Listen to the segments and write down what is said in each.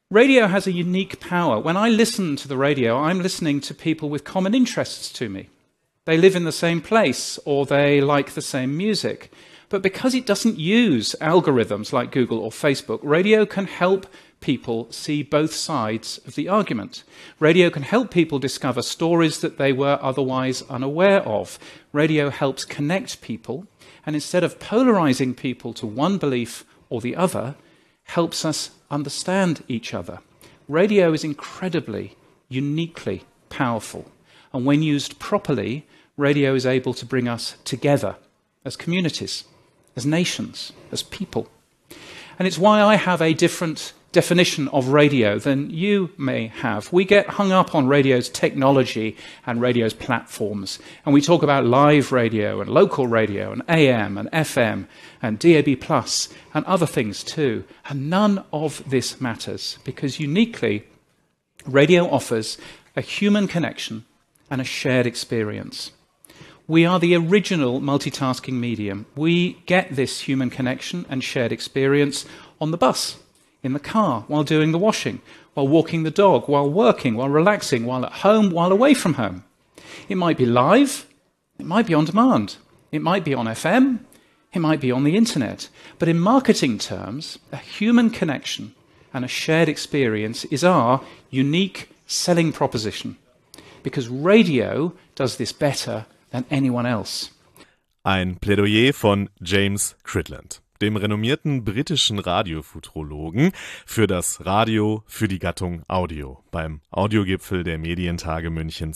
Radio has a unique power. When I listen to the radio, I'm listening to people with common interests to me. They live in the same place or they like the same music. But because it doesn't use algorithms like Google or Facebook, radio can help people see both sides of the argument. Radio can help people discover stories that they were otherwise unaware of. Radio helps connect people, and instead of polarizing people to one belief or the other, helps us understand each other. Radio is incredibly, uniquely powerful. And when used properly, radio is able to bring us together as communities, as nations, as people. And it's why I have a different definition of radio than you may have. We get hung up on radio's technology and radio's platforms, and we talk about live radio and local radio and AM and FM and DAB+ and other things too. And none of this matters, because uniquely, radio offers a human connection and a shared experience. We are the original multitasking medium. We get this human connection and shared experience on the bus, in the car, while doing the washing, while walking the dog, while working, while relaxing, while at home, while away from home. It might be live, it might be on demand, it might be on FM, it might be on the internet. But in marketing terms, a human connection and a shared experience is our unique selling proposition, because radio does this better than anyone else. Ein Plädoyer von James Cridland, dem renommierten britischen Radiofuturologen, für das Radio, für die Gattung Audio beim Audiogipfel der Medientage München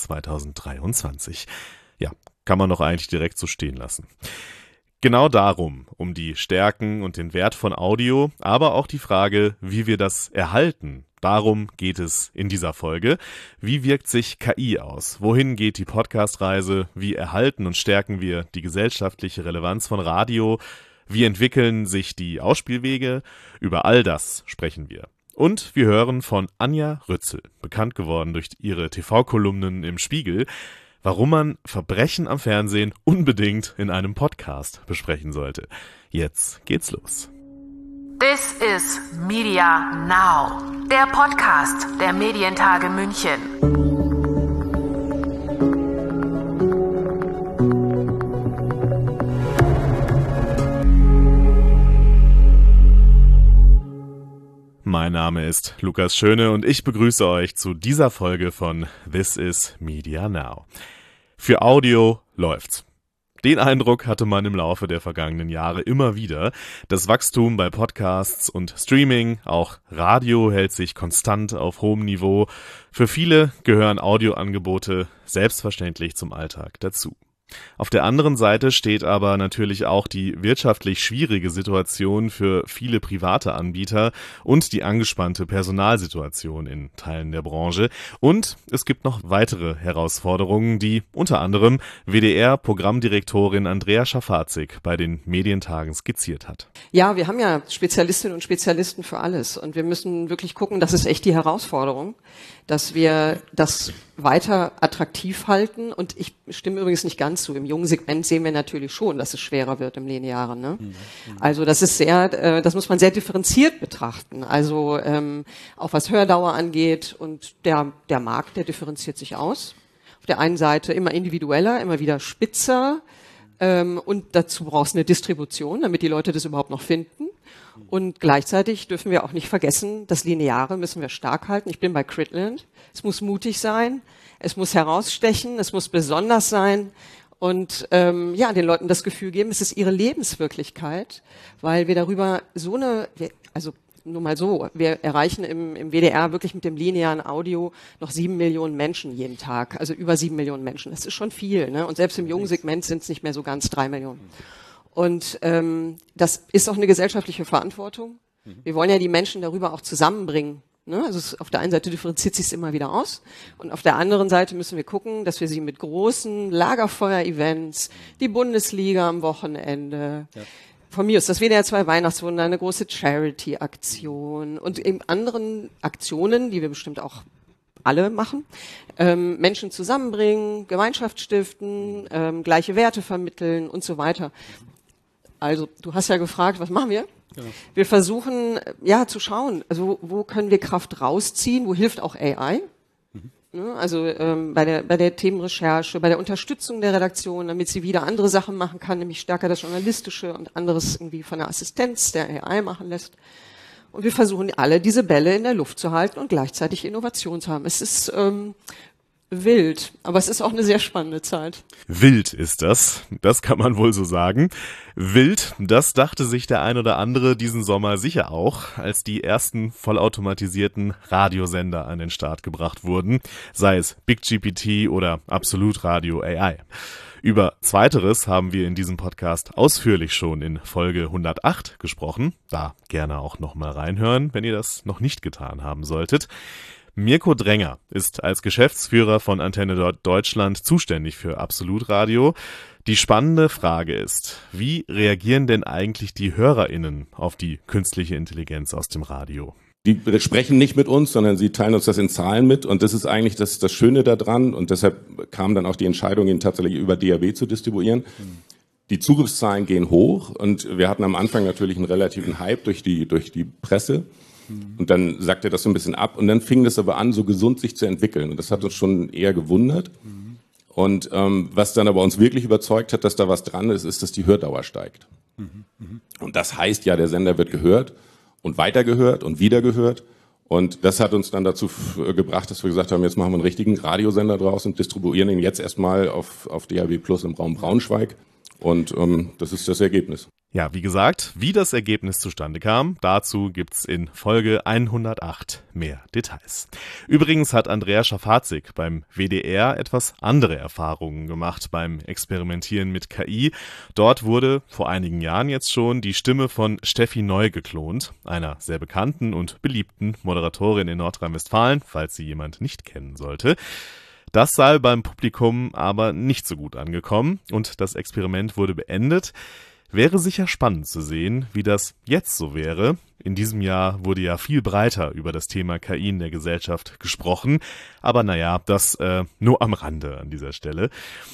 2023. Ja, kann man doch eigentlich direkt so stehen lassen. Genau darum, um die Stärken und den Wert von Audio, aber auch die Frage, wie wir das erhalten. Darum geht es in dieser Folge. Wie wirkt sich KI aus? Wohin geht die Podcast-Reise? Wie erhalten und stärken wir die gesellschaftliche Relevanz von Radio? Wie entwickeln sich die Ausspielwege? Über all das sprechen wir. Und wir hören von Anja Rützel, bekannt geworden durch ihre TV-Kolumnen im Spiegel, warum man Verbrechen am Fernsehen unbedingt in einem Podcast besprechen sollte. Jetzt geht's los. This is Media Now, der Podcast der Medientage München. Mein Name ist Lukas Schöne und ich begrüße euch zu dieser Folge von This is Media Now. Für Audio läuft's. Den Eindruck hatte man im Laufe der vergangenen Jahre immer wieder. Das Wachstum bei Podcasts und Streaming, auch Radio, hält sich konstant auf hohem Niveau. Für viele gehören Audioangebote selbstverständlich zum Alltag dazu. Auf der anderen Seite steht aber natürlich auch die wirtschaftlich schwierige Situation für viele private Anbieter und die angespannte Personalsituation in Teilen der Branche. Und es gibt noch weitere Herausforderungen, die unter anderem WDR-Programmdirektorin Andrea Schafazik bei den Medientagen skizziert hat. Ja, wir haben ja Spezialistinnen und Spezialisten für alles und wir müssen wirklich gucken, das ist echt die Herausforderung, dass wir das weiter attraktiv halten. Und ich stimme übrigens nicht ganz zu. Im jungen Segment sehen wir natürlich schon, dass es schwerer wird im Linearen. Ne? Also das ist das muss man sehr differenziert betrachten. Also auch was Hördauer angeht, und der Markt, der differenziert sich aus. Auf der einen Seite immer individueller, immer wieder spitzer, und dazu brauchst du eine Distribution, damit die Leute das überhaupt noch finden. Und gleichzeitig dürfen wir auch nicht vergessen, das Lineare müssen wir stark halten. Ich bin bei Cridland. Es muss mutig sein, es muss herausstechen, es muss besonders sein und den Leuten das Gefühl geben, es ist ihre Lebenswirklichkeit, weil wir darüber wir erreichen im WDR wirklich mit dem linearen Audio noch 7 Millionen Menschen jeden Tag, also über 7 Millionen Menschen. Das ist schon viel, ne? Und selbst im jungen Segment sind es nicht mehr so ganz 3 Millionen. Und das ist auch eine gesellschaftliche Verantwortung. Wir wollen ja die Menschen darüber auch zusammenbringen. Ne? Also auf der einen Seite differenziert sich es immer wieder aus und auf der anderen Seite müssen wir gucken, dass wir sie mit großen Lagerfeuer-Events, die Bundesliga am Wochenende, von mir ist das WDR 2 Weihnachtswunder, eine große Charity-Aktion und eben anderen Aktionen, die wir bestimmt auch alle machen, Menschen zusammenbringen, Gemeinschaft stiften, gleiche Werte vermitteln und so weiter. Also, du hast ja gefragt, was machen wir? Genau. Wir versuchen, zu schauen, also wo können wir Kraft rausziehen, wo hilft auch AI? Also bei der Themenrecherche, bei der Unterstützung der Redaktion, damit sie wieder andere Sachen machen kann, nämlich stärker das Journalistische und anderes irgendwie von der Assistenz der AI machen lässt. Und wir versuchen alle diese Bälle in der Luft zu halten und gleichzeitig Innovation zu haben. Es ist wild, aber es ist auch eine sehr spannende Zeit. Wild ist das kann man wohl so sagen. Wild, das dachte sich der ein oder andere diesen Sommer sicher auch, als die ersten vollautomatisierten Radiosender an den Start gebracht wurden, sei es BigGPT oder Absolut Radio AI. Über Zweiteres haben wir in diesem Podcast ausführlich schon in Folge 108 gesprochen. Da gerne auch nochmal reinhören, wenn ihr das noch nicht getan haben solltet. Mirko Dränger ist als Geschäftsführer von Antenne Deutschland zuständig für Absolut Radio. Die spannende Frage ist, wie reagieren denn eigentlich die HörerInnen auf die künstliche Intelligenz aus dem Radio? Die sprechen nicht mit uns, sondern sie teilen uns das in Zahlen mit und das ist eigentlich das Schöne daran und deshalb kam dann auch die Entscheidung, ihn tatsächlich über DAB zu distribuieren. Die Zugriffszahlen gehen hoch und wir hatten am Anfang natürlich einen relativen Hype durch die Presse. Und dann sackte das so ein bisschen ab und dann fing das aber an, so gesund sich zu entwickeln. Und das hat uns schon eher gewundert. Und was dann aber uns wirklich überzeugt hat, dass da was dran ist, ist, dass die Hördauer steigt. Und das heißt ja, der Sender wird gehört und weitergehört und wieder gehört. Und das hat uns dann dazu gebracht, dass wir gesagt haben, jetzt machen wir einen richtigen Radiosender draus und distribuieren ihn jetzt erstmal auf DAB Plus im Raum Braunschweig. Und das ist das Ergebnis. Ja, wie gesagt, wie das Ergebnis zustande kam, dazu gibt's in Folge 108 mehr Details. Übrigens hat Andrea Schafazik beim WDR etwas andere Erfahrungen gemacht beim Experimentieren mit KI. Dort wurde vor einigen Jahren jetzt schon die Stimme von Steffi Neu geklont, einer sehr bekannten und beliebten Moderatorin in Nordrhein-Westfalen, falls sie jemand nicht kennen sollte. Das sei beim Publikum aber nicht so gut angekommen und das Experiment wurde beendet. Wäre sicher spannend zu sehen, wie das jetzt so wäre. In diesem Jahr wurde ja viel breiter über das Thema KI in der Gesellschaft gesprochen. Aber naja, das nur am Rande an dieser Stelle.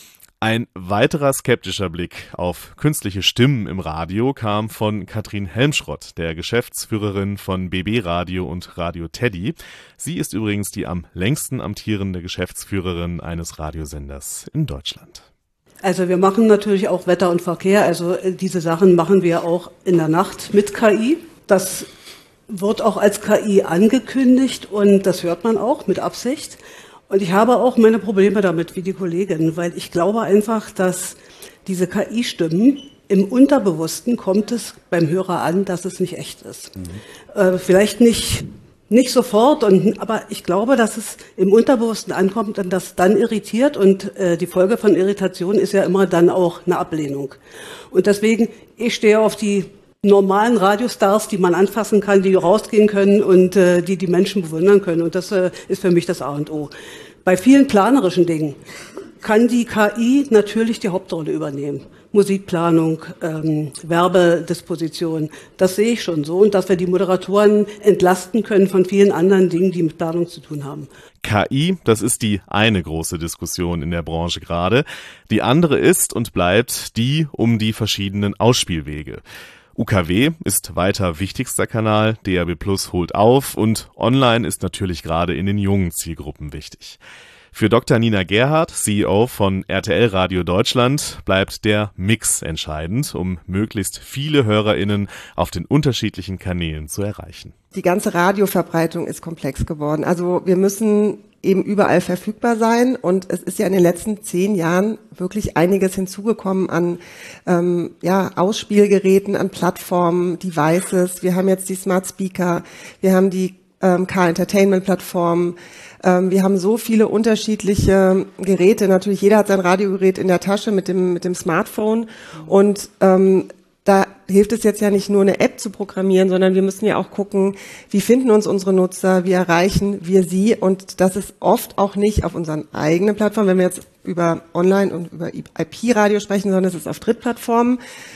Ein weiterer skeptischer Blick auf künstliche Stimmen im Radio kam von Katrin Helmschrott, der Geschäftsführerin von BB Radio und Radio Teddy. Sie ist übrigens die am längsten amtierende Geschäftsführerin eines Radiosenders in Deutschland. Also wir machen natürlich auch Wetter und Verkehr, also diese Sachen machen wir auch in der Nacht mit KI. Das wird auch als KI angekündigt und das hört man auch mit Absicht. Und ich habe auch meine Probleme damit, wie die Kollegin, weil ich glaube einfach, dass diese KI-Stimmen im Unterbewussten kommt es beim Hörer an, dass es nicht echt ist. Vielleicht nicht sofort, aber ich glaube, dass es im Unterbewussten ankommt und das dann irritiert und die Folge von Irritation ist ja immer dann auch eine Ablehnung. Und deswegen, ich stehe auf die normalen Radiostars, die man anfassen kann, die rausgehen können und die Menschen bewundern können. Und das ist für mich das A und O. Bei vielen planerischen Dingen kann die KI natürlich die Hauptrolle übernehmen. Musikplanung, Werbedisposition, das sehe ich schon so. Und dass wir die Moderatoren entlasten können von vielen anderen Dingen, die mit Planung zu tun haben. KI, das ist die eine große Diskussion in der Branche gerade. Die andere ist und bleibt die um die verschiedenen Ausspielwege. UKW ist weiter wichtigster Kanal, DAB Plus holt auf und online ist natürlich gerade in den jungen Zielgruppen wichtig. Für Dr. Nina Gerhardt, CEO von RTL Radio Deutschland, bleibt der Mix entscheidend, um möglichst viele HörerInnen auf den unterschiedlichen Kanälen zu erreichen. Die ganze Radioverbreitung ist komplex geworden. Also wir müssen eben überall verfügbar sein und es ist ja in den letzten 10 Jahren wirklich einiges hinzugekommen an Ausspielgeräten, an Plattformen, Devices. Wir haben jetzt die Smart Speaker, wir haben die Car-Entertainment-Plattformen. Wir haben so viele unterschiedliche Geräte. Natürlich, jeder hat sein Radiogerät in der Tasche mit dem Smartphone. Und da hilft es jetzt ja nicht nur eine App zu programmieren, sondern wir müssen ja auch gucken, wie finden uns unsere Nutzer, wie erreichen wir sie. Und das ist oft auch nicht auf unseren eigenen Plattformen, wenn wir jetzt über Online- und über IP-Radio sprechen, sondern es ist auf Drittplattformen.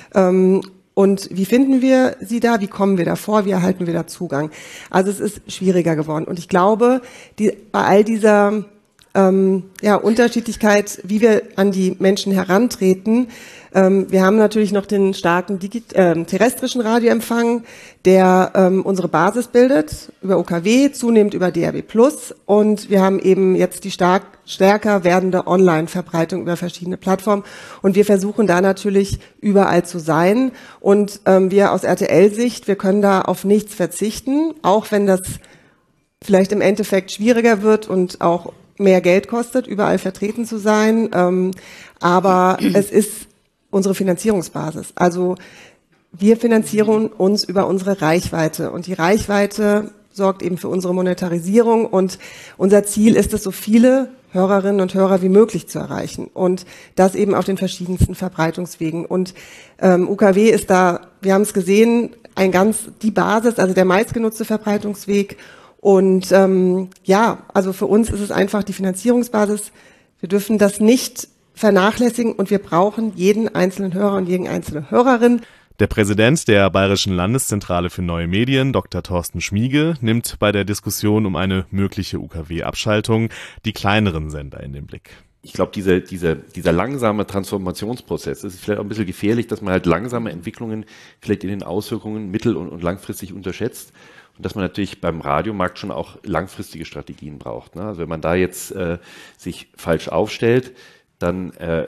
Und wie finden wir sie da? Wie kommen wir da vor? Wie erhalten wir da Zugang? Also es ist schwieriger geworden. Und ich glaube, bei all dieser Unterschiedlichkeit, wie wir an die Menschen herantreten. Wir haben natürlich noch den starken terrestrischen Radioempfang, der unsere Basis bildet, über UKW, zunehmend über DAB+. Und wir haben eben jetzt die stärker werdende Online-Verbreitung über verschiedene Plattformen. Und wir versuchen da natürlich überall zu sein. Und wir aus RTL-Sicht, wir können da auf nichts verzichten, auch wenn das vielleicht im Endeffekt schwieriger wird und auch mehr Geld kostet, überall vertreten zu sein. Aber es ist unsere Finanzierungsbasis. Also wir finanzieren uns über unsere Reichweite und die Reichweite sorgt eben für unsere Monetarisierung und unser Ziel ist es, so viele Hörerinnen und Hörer wie möglich zu erreichen und das eben auf den verschiedensten Verbreitungswegen. Und UKW ist da, wir haben es gesehen, die Basis, also der meistgenutzte Verbreitungsweg. Und also für uns ist es einfach die Finanzierungsbasis. Wir dürfen das nicht vernachlässigen und wir brauchen jeden einzelnen Hörer und jeden einzelne Hörerin. Der Präsident der Bayerischen Landeszentrale für neue Medien, Dr. Thorsten Schmiege, nimmt bei der Diskussion um eine mögliche UKW-Abschaltung die kleineren Sender in den Blick. Ich glaube, dieser langsame Transformationsprozess, es ist vielleicht auch ein bisschen gefährlich, dass man halt langsame Entwicklungen vielleicht in den Auswirkungen mittel- und langfristig unterschätzt. Und dass man natürlich beim Radiomarkt schon auch langfristige Strategien braucht. Ne? Also wenn man da jetzt sich falsch aufstellt, dann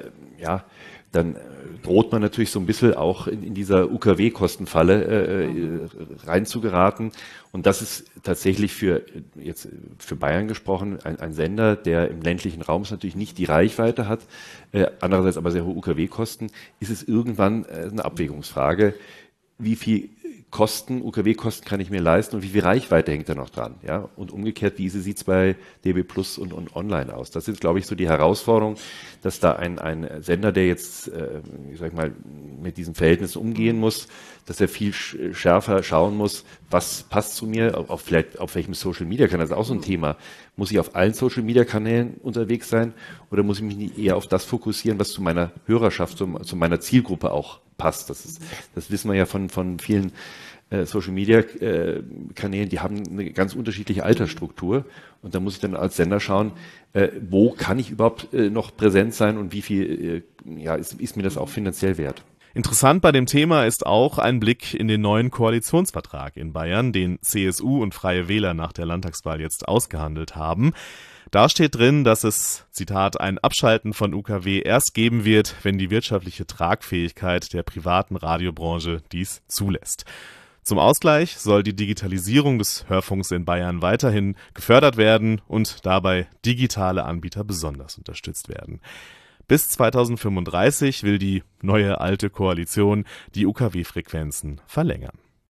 droht man natürlich so ein bisschen auch in dieser UKW-Kostenfalle reinzugeraten. Und das ist tatsächlich für Bayern gesprochen ein Sender, der im ländlichen Raum natürlich nicht die Reichweite hat, andererseits aber sehr hohe UKW-Kosten, ist es irgendwann eine Abwägungsfrage, wie viel UKW-Kosten kann ich mir leisten und wie viel Reichweite hängt da noch dran? Ja? Und umgekehrt, wie sieht es bei DAB+ und Online aus? Das sind, glaube ich, so die Herausforderungen, dass da ein Sender, der jetzt, mit diesen Verhältnissen umgehen muss, dass er viel schärfer schauen muss, was passt zu mir, auf welchem Social-Media-Kanal, das ist auch so ein Thema. Muss ich auf allen Social-Media-Kanälen unterwegs sein oder muss ich mich nicht eher auf das fokussieren, was zu meiner Hörerschaft, zu meiner Zielgruppe auch passt? Das wissen wir ja von vielen Social-Media-Kanälen, die haben eine ganz unterschiedliche Altersstruktur und da muss ich dann als Sender schauen, wo kann ich überhaupt noch präsent sein und wie viel ist mir das auch finanziell wert? Interessant bei dem Thema ist auch ein Blick in den neuen Koalitionsvertrag in Bayern, den CSU und Freie Wähler nach der Landtagswahl jetzt ausgehandelt haben. Da steht drin, dass es, Zitat, ein Abschalten von UKW erst geben wird, wenn die wirtschaftliche Tragfähigkeit der privaten Radiobranche dies zulässt. Zum Ausgleich soll die Digitalisierung des Hörfunks in Bayern weiterhin gefördert werden und dabei digitale Anbieter besonders unterstützt werden. Bis 2035 will die neue alte Koalition die UKW-Frequenzen verlängern.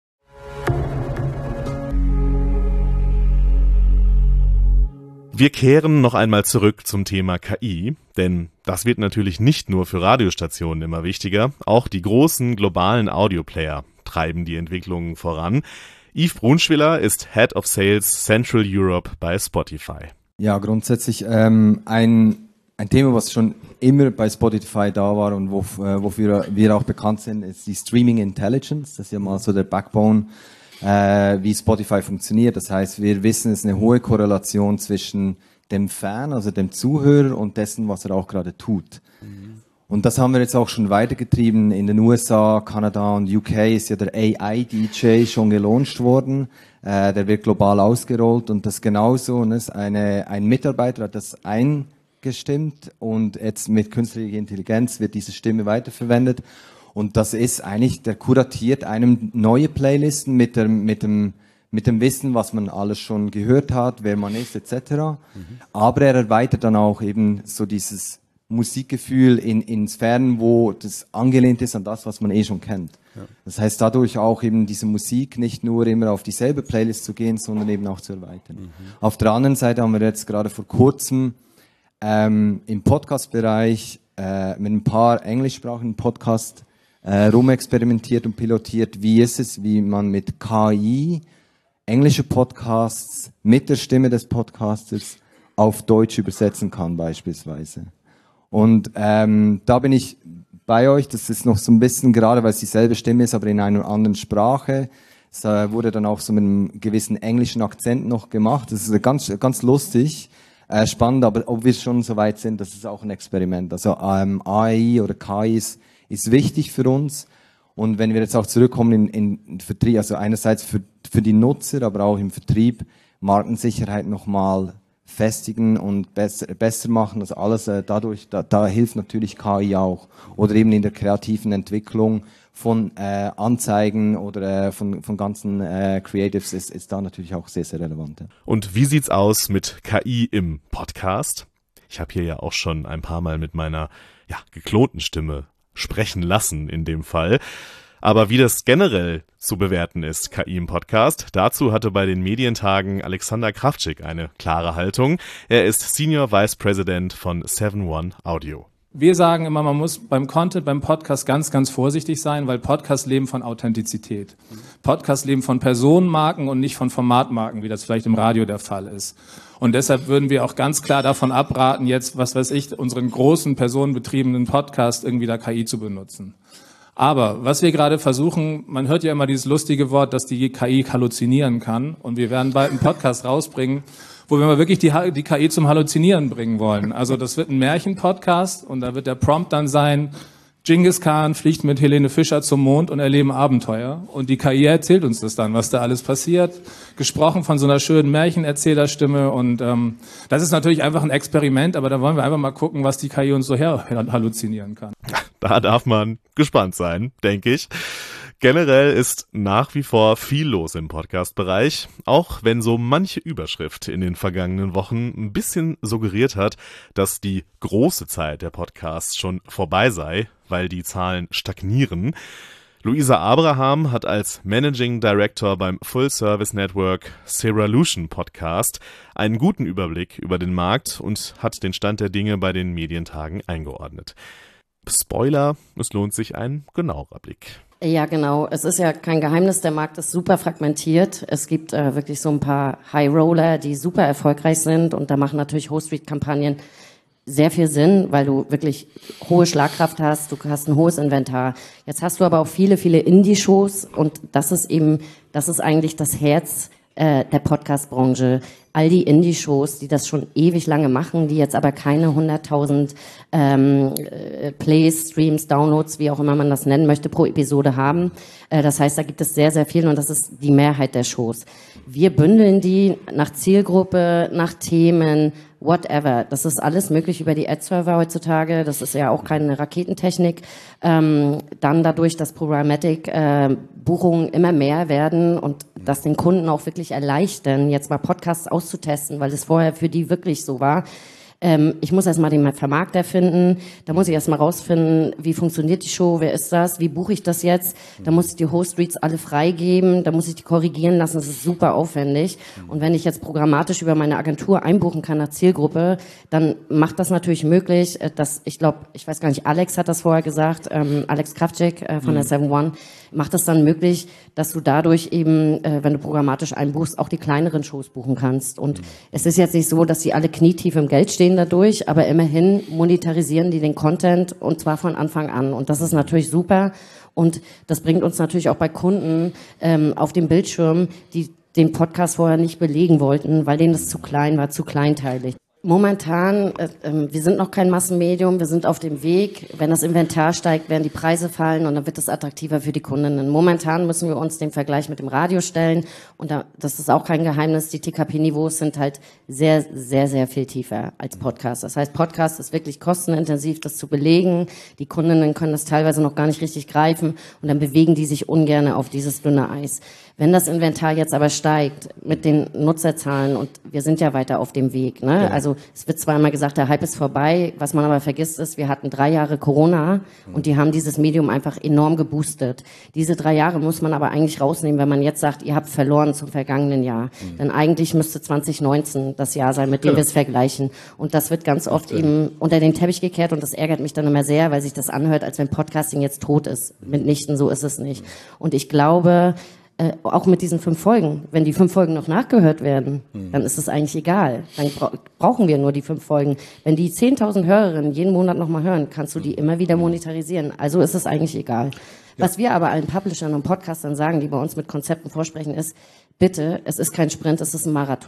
Wir kehren noch einmal zurück zum Thema KI, denn das wird natürlich nicht nur für Radiostationen immer wichtiger, auch die großen globalen Audioplayer treiben die Entwicklungen voran. Yves Brunschwiller ist Head of Sales Central Europe bei Spotify. Ja, grundsätzlich ein Thema, was schon immer bei Spotify da war und wofür wir auch bekannt sind, ist die Streaming Intelligence. Das ist ja mal so der Backbone, wie Spotify funktioniert. Das heißt, wir wissen, es ist eine hohe Korrelation zwischen dem Fan, also dem Zuhörer und dessen, was er auch gerade tut. Und das haben wir jetzt auch schon weitergetrieben. In den USA, Kanada und UK ist ja der AI-DJ schon gelauncht worden. Der wird global ausgerollt und das genauso. Und das ein Mitarbeiter hat das eingestimmt und jetzt mit künstlicher Intelligenz wird diese Stimme weiterverwendet. Und das ist eigentlich, der kuratiert einem neue Playlisten mit dem Wissen, was man alles schon gehört hat, wer man ist, etc. Aber er erweitert dann auch eben so dieses Musikgefühl in Sphären, wo das angelehnt ist an das, was man eh schon kennt. Ja. Das heißt, dadurch auch eben diese Musik nicht nur immer auf dieselbe Playlist zu gehen, sondern eben auch zu erweitern. Auf der anderen Seite haben wir jetzt gerade vor kurzem im Podcast-Bereich mit ein paar englischsprachigen Podcasts rumexperimentiert und pilotiert, wie man mit KI englische Podcasts mit der Stimme des Podcasters auf Deutsch übersetzen kann beispielsweise. Und da bin ich bei euch, das ist noch so ein bisschen, gerade weil es dieselbe Stimme ist, aber in einer anderen Sprache. Es wurde dann auch so mit einem gewissen englischen Akzent noch gemacht. Das ist ganz, ganz lustig. spannend, aber ob wir schon so weit sind, das ist auch ein Experiment. Also AI oder KI ist wichtig für uns. Und wenn wir jetzt auch zurückkommen in Vertrieb, also einerseits für die Nutzer, aber auch im Vertrieb, Markensicherheit nochmal festigen und besser machen, das alles dadurch, da hilft natürlich KI auch. Oder eben in der kreativen Entwicklung von Anzeigen oder von ganzen Creatives ist da natürlich auch sehr, sehr relevant. Ja. Und wie sieht's aus mit KI im Podcast? Ich habe hier ja auch schon ein paar Mal mit meiner geklonten Stimme sprechen lassen in dem Fall. Aber wie das generell zu bewerten ist, KI im Podcast, dazu hatte bei den Medientagen Alexander Krawczyk eine klare Haltung. Er ist Senior Vice President von 7-One Audio. Wir sagen immer, man muss beim Content, beim Podcast ganz, ganz vorsichtig sein, weil Podcasts leben von Authentizität. Podcasts leben von Personenmarken und nicht von Formatmarken, wie das vielleicht im Radio der Fall ist. Und deshalb würden wir auch ganz klar davon abraten, jetzt, unseren großen personenbetriebenen Podcast irgendwie da KI zu benutzen. Aber was wir gerade versuchen, man hört ja immer dieses lustige Wort, dass die KI halluzinieren kann. Und wir werden bald einen Podcast rausbringen, wo wir mal wirklich die KI zum Halluzinieren bringen wollen. Also das wird ein Märchen-Podcast und da wird der Prompt dann sein, Genghis Khan fliegt mit Helene Fischer zum Mond und erleben Abenteuer. Und die KI erzählt uns das dann, was da alles passiert. Gesprochen von so einer schönen Märchenerzählerstimme. Und das ist natürlich einfach ein Experiment, aber da wollen wir einfach mal gucken, was die KI uns so halluzinieren kann. Da darf man gespannt sein, denke ich. Generell ist nach wie vor viel los im Podcast-Bereich, auch wenn so manche Überschrift in den vergangenen Wochen ein bisschen suggeriert hat, dass die große Zeit der Podcasts schon vorbei sei, weil die Zahlen stagnieren. Luisa Abraham hat als Managing Director beim Full Service Network Seralution Podcast einen guten Überblick über den Markt und hat den Stand der Dinge bei den Medientagen eingeordnet. Spoiler, es lohnt sich ein genauerer Blick. Ja, genau. Es ist ja kein Geheimnis, der Markt ist super fragmentiert. Es gibt wirklich so ein paar High-Roller, die super erfolgreich sind und da machen natürlich Host-Read-Kampagnen sehr viel Sinn, weil du wirklich hohe Schlagkraft hast, du hast ein hohes Inventar. Jetzt hast du aber auch viele, viele Indie-Shows und das ist eigentlich das Herz der Podcast-Branche. All die Indie-Shows, die das schon ewig lange machen, die jetzt aber keine 100.000 Plays, Streams, Downloads, wie auch immer man das nennen möchte, pro Episode haben. Das heißt, da gibt es sehr, sehr viel und das ist die Mehrheit der Shows. Wir bündeln die nach Zielgruppe, nach Themen, whatever. Das ist alles möglich über die Ad-Server heutzutage. Das ist ja auch keine Raketentechnik. Dann dadurch, dass Programmatic-Buchungen immer mehr werden und das den Kunden auch wirklich erleichtern, jetzt mal Podcasts auszutesten, weil es vorher für die wirklich so war. Ich muss erstmal den Vermarkter finden, da muss ich erstmal rausfinden, wie funktioniert die Show, wer ist das, wie buche ich das jetzt, da muss ich die Host-Reads alle freigeben, da muss ich die korrigieren lassen, das ist super aufwendig. Und wenn ich jetzt programmatisch über meine Agentur einbuchen kann nach Zielgruppe, dann macht das natürlich möglich, dass, ich weiß gar nicht, Alex hat das vorher gesagt, Alex Krawczyk von der 7-One, macht es dann möglich, dass du dadurch eben, wenn du programmatisch einbuchst, auch die kleineren Shows buchen kannst. Und es ist jetzt nicht so, dass sie alle knietief im Geld stehen dadurch, aber immerhin monetarisieren die den Content und zwar von Anfang an. Und das ist natürlich super und das bringt uns natürlich auch bei Kunden auf dem Bildschirm, die den Podcast vorher nicht belegen wollten, weil denen das zu klein war, zu kleinteilig. Momentan, wir sind noch kein Massenmedium, wir sind auf dem Weg. Wenn das Inventar steigt, werden die Preise fallen und dann wird es attraktiver für die Kundinnen. Momentan müssen wir uns den Vergleich mit dem Radio stellen und das ist auch kein Geheimnis, die TKP-Niveaus sind halt sehr, sehr, sehr viel tiefer als Podcast. Das heißt, Podcast ist wirklich kostenintensiv, das zu belegen. Die Kundinnen können das teilweise noch gar nicht richtig greifen und dann bewegen die sich ungern auf dieses dünne Eis. Wenn das Inventar jetzt aber steigt mit den Nutzerzahlen und wir sind ja weiter auf dem Weg, ne? Ja. Also es wird zwar immer gesagt, der Hype ist vorbei, was man aber vergisst ist, wir hatten 3 Jahre Corona und die haben dieses Medium einfach enorm geboostet. Diese 3 Jahre muss man aber eigentlich rausnehmen, wenn man jetzt sagt, ihr habt verloren zum vergangenen Jahr. Denn eigentlich müsste 2019 das Jahr sein, mit dem wir es vergleichen. Und das wird ganz oft eben unter den Teppich gekehrt und das ärgert mich dann immer sehr, weil sich das anhört, als wenn Podcasting jetzt tot ist. Mitnichten, so ist es nicht. Und ich glaube, auch mit diesen 5 Folgen, wenn die 5 Folgen noch nachgehört werden, dann ist es eigentlich egal. Dann brauchen wir nur die 5 Folgen. Wenn die 10.000 Hörerinnen jeden Monat nochmal hören, kannst du die immer wieder monetarisieren. Also ist es eigentlich egal. Ja. Was wir aber allen Publishern und Podcastern sagen, die bei uns mit Konzepten vorsprechen, ist, bitte, es ist kein Sprint, es ist ein Marathon.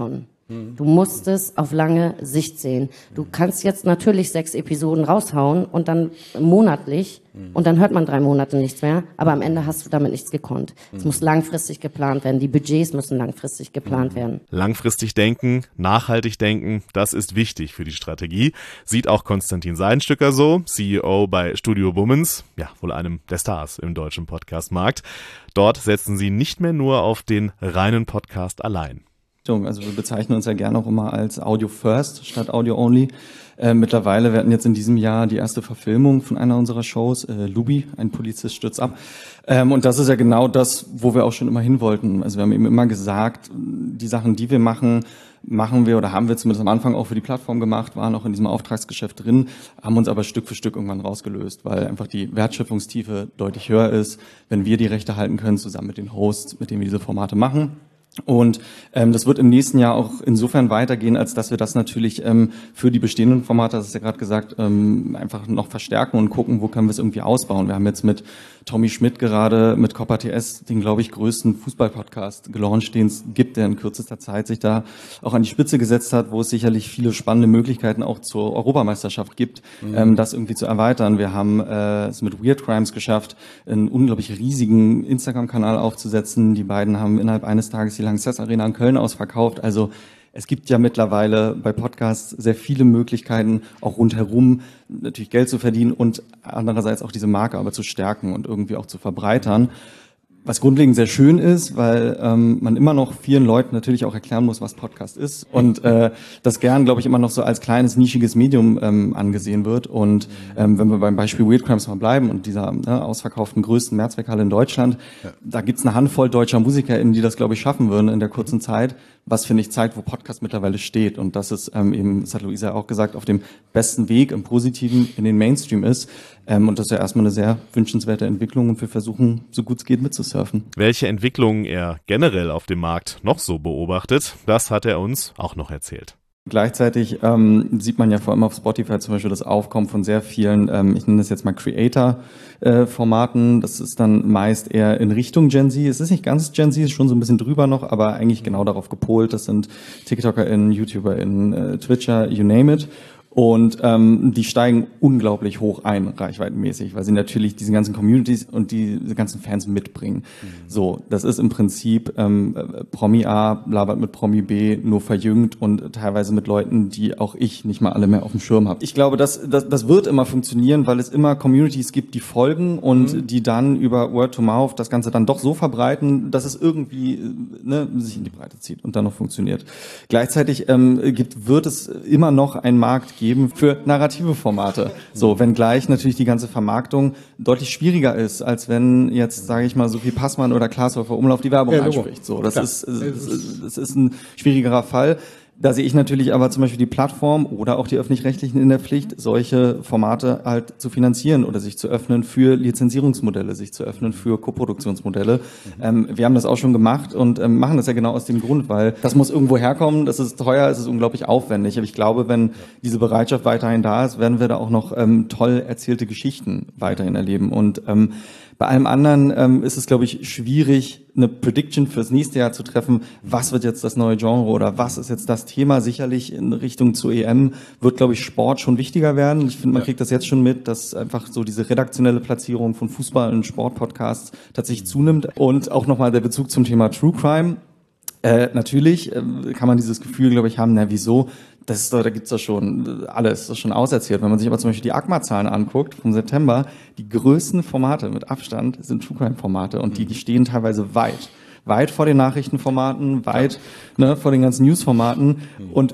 Du musst es auf lange Sicht sehen. Du kannst jetzt natürlich 6 Episoden raushauen und dann monatlich und dann hört man 3 Monate nichts mehr, aber am Ende hast du damit nichts gekonnt. Es muss langfristig geplant werden. Die Budgets müssen langfristig geplant werden. Langfristig denken, nachhaltig denken, das ist wichtig für die Strategie. Sieht auch Konstantin Seidenstücker so, CEO bei Studio Bummens, ja, wohl einem der Stars im deutschen Podcast-Markt. Dort setzen sie nicht mehr nur auf den reinen Podcast allein. Also wir bezeichnen uns ja gerne auch immer als Audio First statt Audio Only. Mittlerweile, wir hatten jetzt in diesem Jahr die erste Verfilmung von einer unserer Shows, Lubi, ein Polizist stürzt ab. Und das ist ja genau das, wo wir auch schon immer hin wollten. Also wir haben eben immer gesagt, die Sachen, die wir machen wir oder haben wir zumindest am Anfang auch für die Plattform gemacht, waren auch in diesem Auftragsgeschäft drin, haben uns aber Stück für Stück irgendwann rausgelöst, weil einfach die Wertschöpfungstiefe deutlich höher ist, wenn wir die Rechte halten können, zusammen mit den Hosts, mit denen wir diese Formate machen. Und das wird im nächsten Jahr auch insofern weitergehen, als dass wir das natürlich für die bestehenden Formate, das ist ja gerade gesagt, einfach noch verstärken und gucken, wo können wir es irgendwie ausbauen. Wir haben jetzt mit Tommy Schmidt gerade mit Copper TS den, glaube ich, größten Fußball-Podcast gelauncht, den es gibt, der in kürzester Zeit sich da auch an die Spitze gesetzt hat, wo es sicherlich viele spannende Möglichkeiten auch zur Europameisterschaft gibt, das irgendwie zu erweitern. Wir haben es mit Weird Crimes geschafft, einen unglaublich riesigen Instagram-Kanal aufzusetzen. Die beiden haben innerhalb eines Tages die Lanxess Arena in Köln ausverkauft. Also es gibt ja mittlerweile bei Podcasts sehr viele Möglichkeiten, auch rundherum natürlich Geld zu verdienen und andererseits auch diese Marke aber zu stärken und irgendwie auch zu verbreitern. Was grundlegend sehr schön ist, weil man immer noch vielen Leuten natürlich auch erklären muss, was Podcast ist und das gern, glaube ich, immer noch so als kleines, nischiges Medium angesehen wird. Und wenn wir beim Beispiel Weird Crimes mal bleiben und dieser ausverkauften größten Mehrzweckhalle in Deutschland, da gibt's eine Handvoll deutscher MusikerInnen, die das, glaube ich, schaffen würden in der kurzen Zeit, was, finde ich, zeigt, wo Podcast mittlerweile steht. Und dass es eben, das hat Luisa auch gesagt, auf dem besten Weg, im Positiven, in den Mainstream ist. Und das ist ja erstmal eine sehr wünschenswerte Entwicklung und wir versuchen, so gut es geht, mitzusurfen. Welche Entwicklungen er generell auf dem Markt noch so beobachtet, das hat er uns auch noch erzählt. Gleichzeitig sieht man ja vor allem auf Spotify zum Beispiel das Aufkommen von sehr vielen, ich nenne das jetzt mal Creator-Formaten. Das ist dann meist eher in Richtung Gen Z. Es ist nicht ganz Gen Z, ist schon so ein bisschen drüber noch, aber eigentlich genau darauf gepolt. Das sind TikTokerInnen, YouTuberInnen, Twitcher, you name it. Und die steigen unglaublich hoch ein, reichweitenmäßig, weil sie natürlich diese ganzen Communities und diese ganzen Fans mitbringen. So, das ist im Prinzip Promi A labert mit Promi B, nur verjüngt und teilweise mit Leuten, die auch ich nicht mal alle mehr auf dem Schirm habe. Ich glaube, das wird immer funktionieren, weil es immer Communities gibt, die folgen und die dann über Word to Mouth das Ganze dann doch so verbreiten, dass es irgendwie sich in die Breite zieht und dann noch funktioniert. Gleichzeitig wird es immer noch einen Markt geben für narrative Formate. So, wenngleich natürlich die ganze Vermarktung deutlich schwieriger ist, als wenn jetzt, sage ich mal, Sophie Passmann oder Klaas-Häufer Umlauf die Werbung einspricht. So, das ist ein schwierigerer Fall. Da sehe ich natürlich aber zum Beispiel die Plattform oder auch die Öffentlich-Rechtlichen in der Pflicht, solche Formate halt zu finanzieren oder sich zu öffnen für Lizenzierungsmodelle, sich zu öffnen für Koproduktionsmodelle. Wir haben das auch schon gemacht und machen das ja genau aus dem Grund, weil das muss irgendwo herkommen, das ist teuer, es ist unglaublich aufwendig. Aber ich glaube, wenn diese Bereitschaft weiterhin da ist, werden wir da auch noch toll erzählte Geschichten weiterhin erleben. Und bei allem anderen ist es, glaube ich, schwierig, eine Prediction fürs nächste Jahr zu treffen. Was wird jetzt das neue Genre oder was ist jetzt das Thema? Sicherlich in Richtung zur EM wird, glaube ich, Sport schon wichtiger werden. Ich finde, man kriegt das jetzt schon mit, dass einfach so diese redaktionelle Platzierung von Fußball- und Sportpodcasts tatsächlich zunimmt. Und auch nochmal der Bezug zum Thema True Crime. Natürlich kann man dieses Gefühl, glaube ich, haben, wieso? Da gibt's doch schon alles, das ist schon auserzählt. Wenn man sich aber zum Beispiel die ACMA-Zahlen anguckt vom September, die größten Formate mit Abstand sind True Crime-Formate und die stehen teilweise weit vor den Nachrichtenformaten, weit vor den ganzen News-Formaten und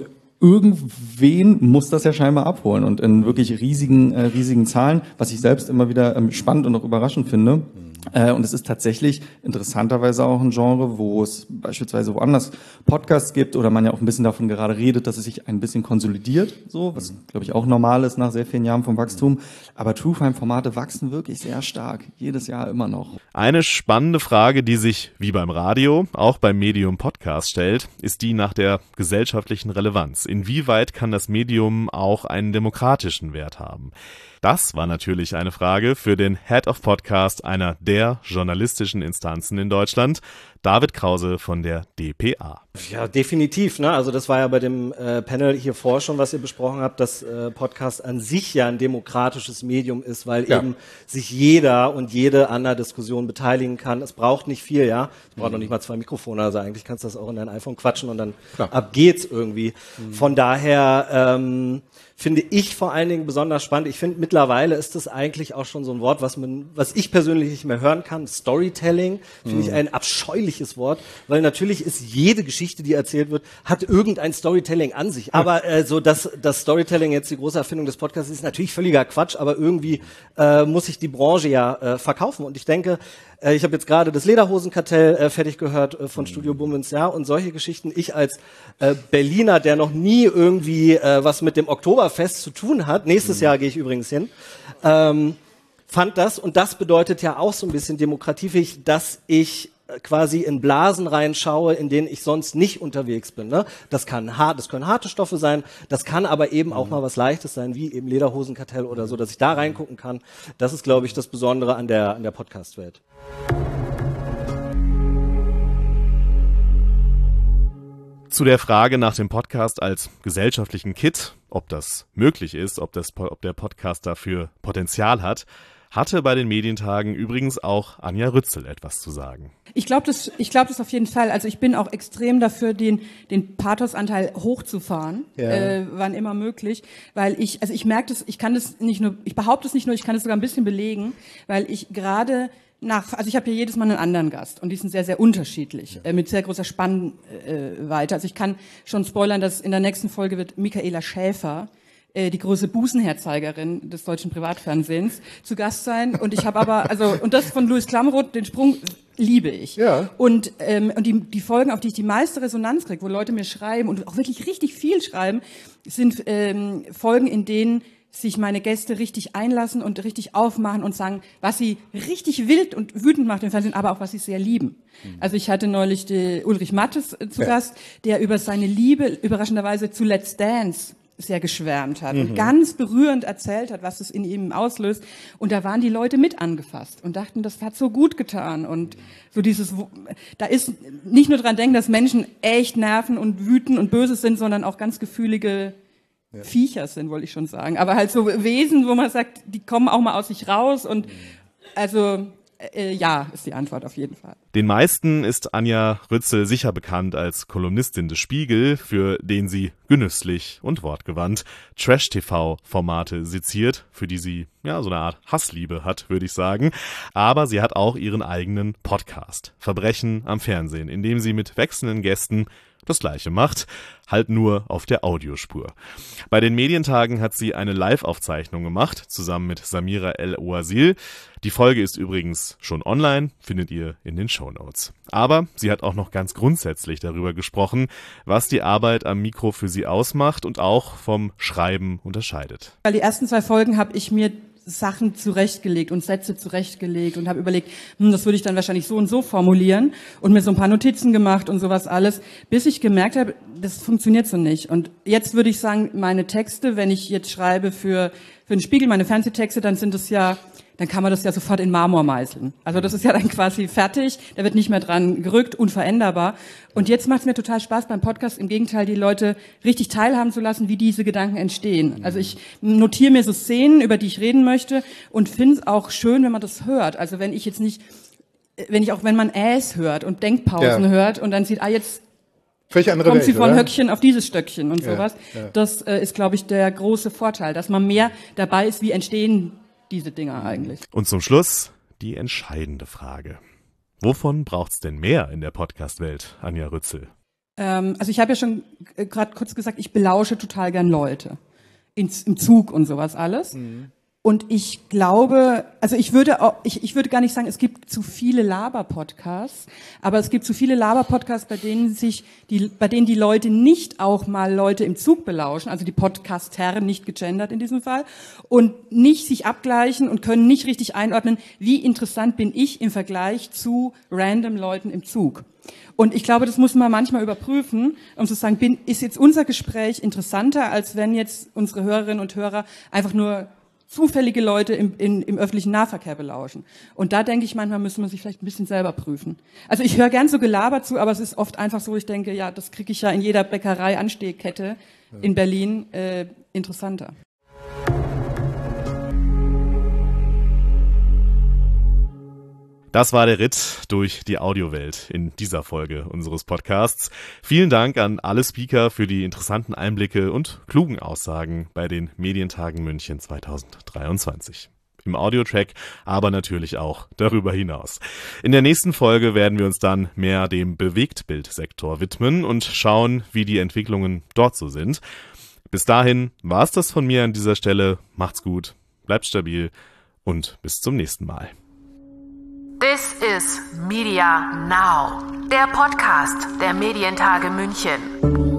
irgendwen muss das ja scheinbar abholen und in wirklich riesigen Zahlen, was ich selbst immer wieder spannend und auch überraschend finde. Und es ist tatsächlich interessanterweise auch ein Genre, wo es beispielsweise woanders Podcasts gibt oder man ja auch ein bisschen davon gerade redet, dass es sich ein bisschen konsolidiert, so, was glaube ich auch normal ist nach sehr vielen Jahren vom Wachstum. Aber True Crime Formate wachsen wirklich sehr stark, jedes Jahr immer noch. Eine spannende Frage, die sich wie beim Radio auch beim Medium Podcast stellt, ist die nach der gesellschaftlichen Relevanz. Inwieweit kann das Medium auch einen demokratischen Wert haben? Das war natürlich eine Frage für den Head of Podcast einer der journalistischen Instanzen in Deutschland, David Krause von der dpa. Ja, definitiv. Ne? Also das war ja bei dem Panel hier vor schon, was ihr besprochen habt, dass Podcast an sich ja ein demokratisches Medium ist, weil eben sich jeder und jede an der Diskussion beteiligen kann. Es braucht nicht viel, ja. Es braucht noch nicht mal 2 Mikrofone, also eigentlich kannst du das auch in dein iPhone quatschen und dann ab geht's irgendwie. Von daher finde ich vor allen Dingen besonders spannend. Ich finde, mittlerweile ist das eigentlich auch schon so ein Wort, was ich persönlich nicht mehr hören kann. Storytelling finde ich ein abscheuliches Wort, weil natürlich ist jede Geschichte, die erzählt wird, hat irgendein Storytelling an sich. Aber so das Storytelling jetzt die große Erfindung des Podcasts ist natürlich völliger Quatsch, aber irgendwie muss sich die Branche ja verkaufen. Und ich denke, ich habe jetzt gerade das Lederhosenkartell fertig gehört von Studio Bummens, ja, und solche Geschichten. Ich als Berliner, der noch nie irgendwie was mit dem Oktoberfest zu tun hat, nächstes Jahr gehe ich übrigens hin, fand das, und das bedeutet ja auch so ein bisschen demokratiefähig, dass ich quasi in Blasen reinschaue, in denen ich sonst nicht unterwegs bin. Ne? Das können harte Stoffe sein, das kann aber eben auch mal was Leichtes sein, wie eben Lederhosenkartell oder so, dass ich da reingucken kann. Das ist, glaube ich, das Besondere an der Podcast-Welt. Zu der Frage nach dem Podcast als gesellschaftlichen Kit, ob das möglich ist, ob der Podcast dafür Potenzial hat, hatte bei den Medientagen übrigens auch Anja Rützel etwas zu sagen. Ich glaube das auf jeden Fall. Also ich bin auch extrem dafür, den Pathosanteil hochzufahren, wann immer möglich, weil ich merke das, ich behaupte es nicht nur, ich kann es sogar ein bisschen belegen, weil ich gerade also ich habe hier jedes Mal einen anderen Gast und die sind sehr, sehr unterschiedlich, mit sehr großer Spannweite. Also ich kann schon spoilern, dass in der nächsten Folge wird Michaela Schäfer, die große Busenherzeigerin des deutschen Privatfernsehens, zu Gast sein. Und ich habe aber, und das von Louis Klamroth, den Sprung liebe ich. Ja. Und die Folgen, auf die ich die meiste Resonanz kriege, wo Leute mir schreiben und auch wirklich richtig viel schreiben, sind Folgen, in denen sich meine Gäste richtig einlassen und richtig aufmachen und sagen, was sie richtig wild und wütend macht im Fernsehen, aber auch was sie sehr lieben. Also ich hatte neulich Ulrich Mattes zu Gast, der über seine Liebe überraschenderweise zu Let's Dance sehr geschwärmt hat und ganz berührend erzählt hat, was es in ihm auslöst. Und da waren die Leute mit angefasst und dachten, das hat so gut getan. Und so da ist nicht nur dran denken, dass Menschen echt nerven und wütend und böse sind, sondern auch ganz gefühlige Viecher sind, wollte ich schon sagen. Aber halt so Wesen, wo man sagt, die kommen auch mal aus sich raus und ja, ist die Antwort auf jeden Fall. Den meisten ist Anja Rützel sicher bekannt als Kolumnistin des Spiegel, für den sie genüsslich und wortgewandt Trash-TV-Formate seziert, für die sie so eine Art Hassliebe hat, würde ich sagen. Aber sie hat auch ihren eigenen Podcast, Verbrechen am Fernsehen, in dem sie mit wechselnden Gästen das Gleiche macht, halt nur auf der Audiospur. Bei den Medientagen hat sie eine Live-Aufzeichnung gemacht, zusammen mit Samira El-Ouasil. Die Folge ist übrigens schon online, findet ihr in den Shownotes. Aber sie hat auch noch ganz grundsätzlich darüber gesprochen, was die Arbeit am Mikro für sie ausmacht und auch vom Schreiben unterscheidet. Weil die ersten 2 Folgen habe ich mir Sachen zurechtgelegt und Sätze zurechtgelegt und habe überlegt, das würde ich dann wahrscheinlich so und so formulieren und mir so ein paar Notizen gemacht und sowas alles, bis ich gemerkt habe, das funktioniert so nicht. Und jetzt würde ich sagen, meine Texte, wenn ich jetzt schreibe für den Spiegel, meine Fernsehtexte, dann kann man das ja sofort in Marmor meißeln. Also das ist ja dann quasi fertig, da wird nicht mehr dran gerückt, unveränderbar. Und jetzt macht es mir total Spaß beim Podcast, im Gegenteil, die Leute richtig teilhaben zu lassen, wie diese Gedanken entstehen. Also ich notiere mir so Szenen, über die ich reden möchte und finde es auch schön, wenn man das hört. Also wenn man hört und Denkpausen hört und dann sieht, jetzt kommt sie von Höckchen auf dieses Stöckchen und sowas. Ja. Das ist, glaube ich, der große Vorteil, dass man mehr dabei ist, wie entstehen diese Dinger eigentlich. Und zum Schluss die entscheidende Frage. Wovon braucht's denn mehr in der Podcast-Welt, Anja Rützel? Also ich habe ja schon gerade kurz gesagt, ich belausche total gern Leute. Im Zug und sowas alles. Und ich glaube, also ich würde gar nicht sagen, es gibt zu viele Laber-Podcasts, aber es gibt zu viele Laber-Podcasts, bei denen die Leute nicht auch mal Leute im Zug belauschen, also die Podcaster, nicht gegendert in diesem Fall, und nicht sich abgleichen und können nicht richtig einordnen, wie interessant bin ich im Vergleich zu random Leuten im Zug. Und ich glaube, das muss man manchmal überprüfen, um zu sagen, ist jetzt unser Gespräch interessanter, als wenn jetzt unsere Hörerinnen und Hörer einfach nur zufällige Leute im öffentlichen Nahverkehr belauschen. Und da denke ich, manchmal müssen wir sich vielleicht ein bisschen selber prüfen. Also ich höre gern so Gelaber zu, aber es ist oft einfach so, ich denke, ja, das kriege ich ja in jeder Bäckerei-Anstehkette in Berlin interessanter. Das war der Ritt durch die Audiowelt in dieser Folge unseres Podcasts. Vielen Dank an alle Speaker für die interessanten Einblicke und klugen Aussagen bei den Medientagen München 2023. Im Audiotrack, aber natürlich auch darüber hinaus. In der nächsten Folge werden wir uns dann mehr dem Bewegtbildsektor widmen und schauen, wie die Entwicklungen dort so sind. Bis dahin war es das von mir an dieser Stelle. Macht's gut, bleibt stabil und bis zum nächsten Mal. This is Media Now, der Podcast der Medientage München.